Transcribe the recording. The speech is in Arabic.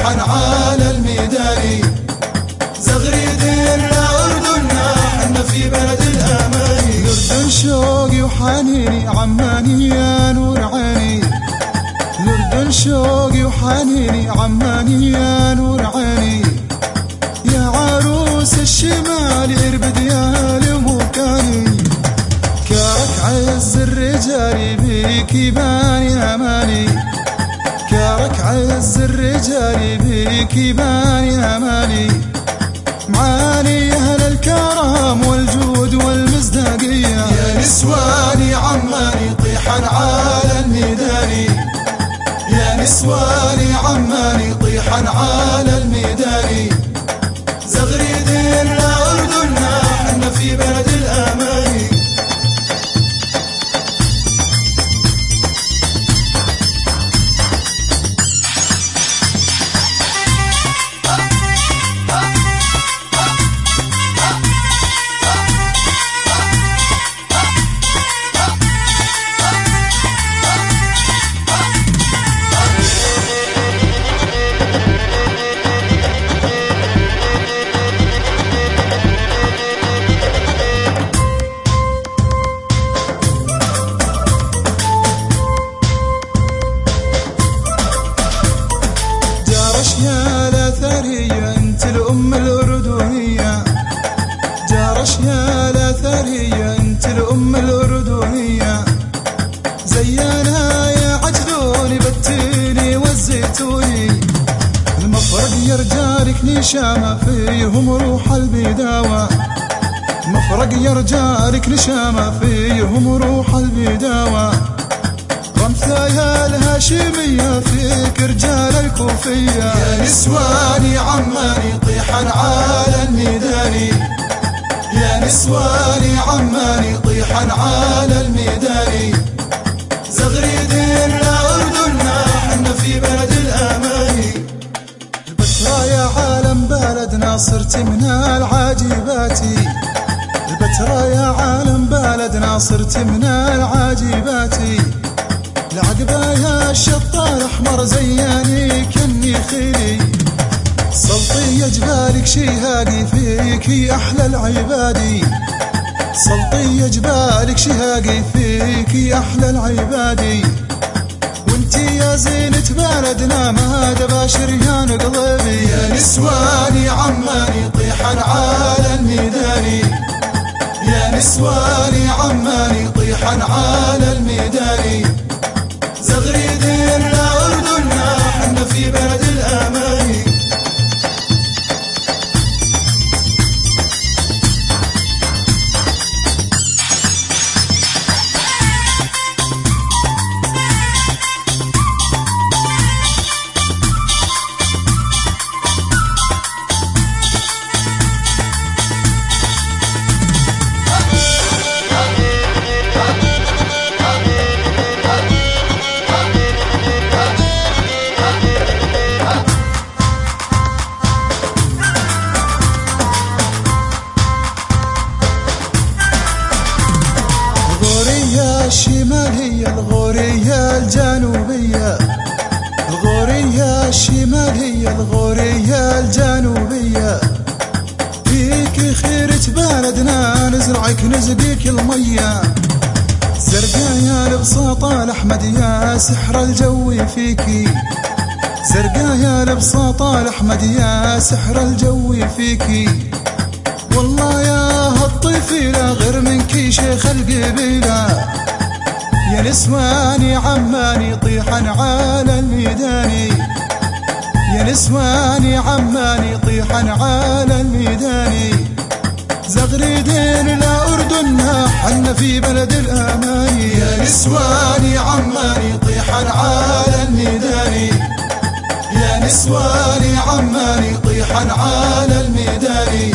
طيحا على الميدان. زغريدين لا أردنا حنا في بلد الأماني. الأردن شوقي وحنيني عماني يا نور عيني. الأردن شوقي وحنيني عماني يا نور عيني. يا عروس الشمال اربد يا لمكاني. كارك عز الرجال بيك يبان يا مالي. كارك عز الرجال بيك يبان يا مالي. معاني أهل الكرم والجود والمصداقية. يا نسواني عماني طيحا على الميدان. يا نسواني عماني طيحا على الميدان. زغريدين لا أردنا حنا في بلد الأماني. يا لا ثرية انت الأم الأردنية. جارش يا لا ثرية انت الأم الأردنية. زيانا يا عجلوني بتيني والزيتوني. المفرق يا رجالك نشامة فيهم روح البداوة. المفرق يا رجالك نشامة فيهم روح البداوة. رمثايا الهاشمية فيك رجال الكوفية. يا نسواني عماني طيحا على الميدان. يا نسواني عماني طيحا على الميدان. زغريدين لا أردنا حنا في بلد الأماني. البتراء يا عالم بلدنا صرت من العاجبات. البتراء يا عالم بلدنا صرت من العاجبات. العقبة يا الشطار احمر زياني كني خيلي. سلطي جبالك شهاقي فيكي احلى العبادي. سلطي جبالك شهاقي فيكي احلى العبادي. وانتي يا زينة بلدنا ما دباشر يا قلبي. يا نسواني عماني طيحا على الميدان. يا نسواني عماني طيحا على الميدان. زغريدين لا أردنا حنا في بلد الأماني. الشمالية الغورية الجنوبية. الغورية الشمالية الغورية الجنوبية. فيك خيرة بلدنا نزرعك نسقيك المية. زرقا يا البساطة الأحمد يا سحر الجو فيكي. زرقا يا البساطة الأحمد يا سحر الجو فيكي. والله يا هالطفيلة غير منكي شيخ القبيلة. يا نسواني عماني طيحا على الميدان. يا نسواني عماني طيحا على الميدان. زغريدين لا أردنا حنا في بلد الأماني. يا نسواني عماني طيحا على الميدان. يا نسواني عماني طيحا على الميدان.